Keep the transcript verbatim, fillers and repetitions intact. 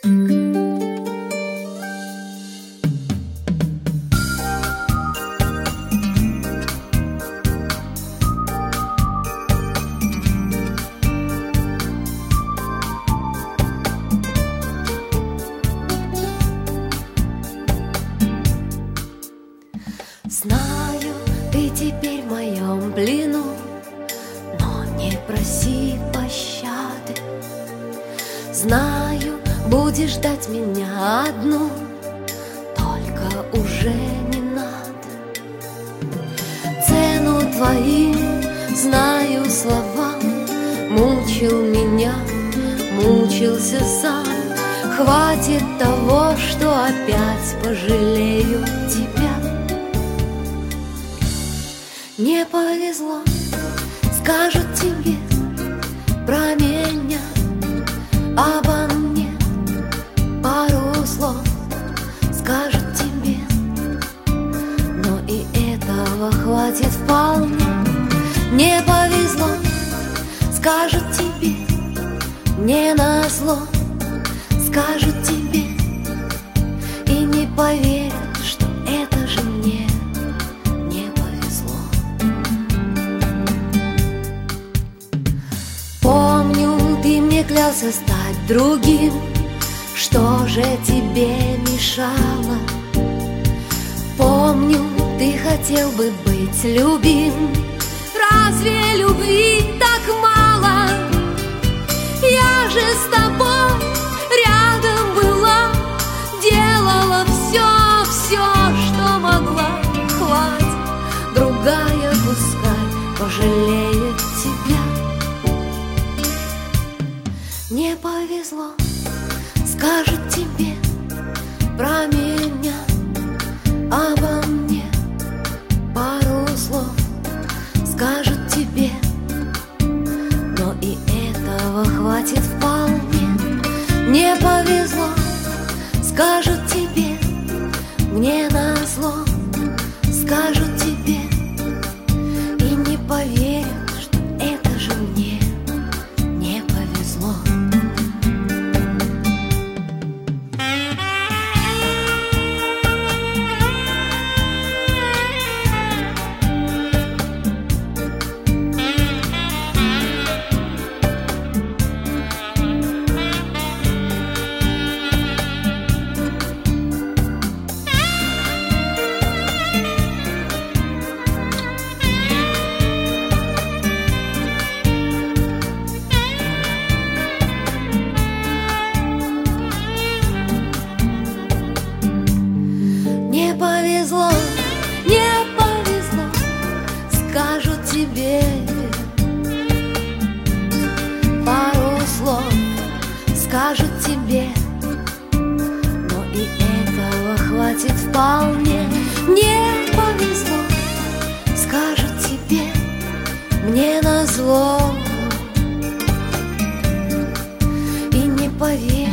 Знаю, ты теперь в моем плену, но не проси пощады. Знаю, будешь ждать меня одну, только уже не надо. Цену твоим знаю словам, мучил меня, мучился сам. Хватит того, что опять пожалею тебя. Не повезло, скажут тебе про меня, обо мне пару слов скажут тебе, но и этого хватит вполне. Не повезло, скажут тебе, не назло скажут тебе, и не поверят, что это же мне не повезло. Помню, ты мне клялся стать другим, что же тебе мешало? Помню, ты хотел бы быть любим, разве любви так мало? Я же с тобой рядом была, делала все, все, что могла. Хватит, другая пускай пожалеет тебя. Не повезло, скажут тебе про меня, обо мне пару слов скажут тебе, но и этого хватит вполне. Не повезло, скажут тебе, мне назло скажут тебе, и не поверят, что это же мне не повезло. Не повезло, не повезло, скажут тебе пару слов, скажут тебе, но и этого хватит вполне. Не повезло, скажут тебе, мне назло, и не поверят,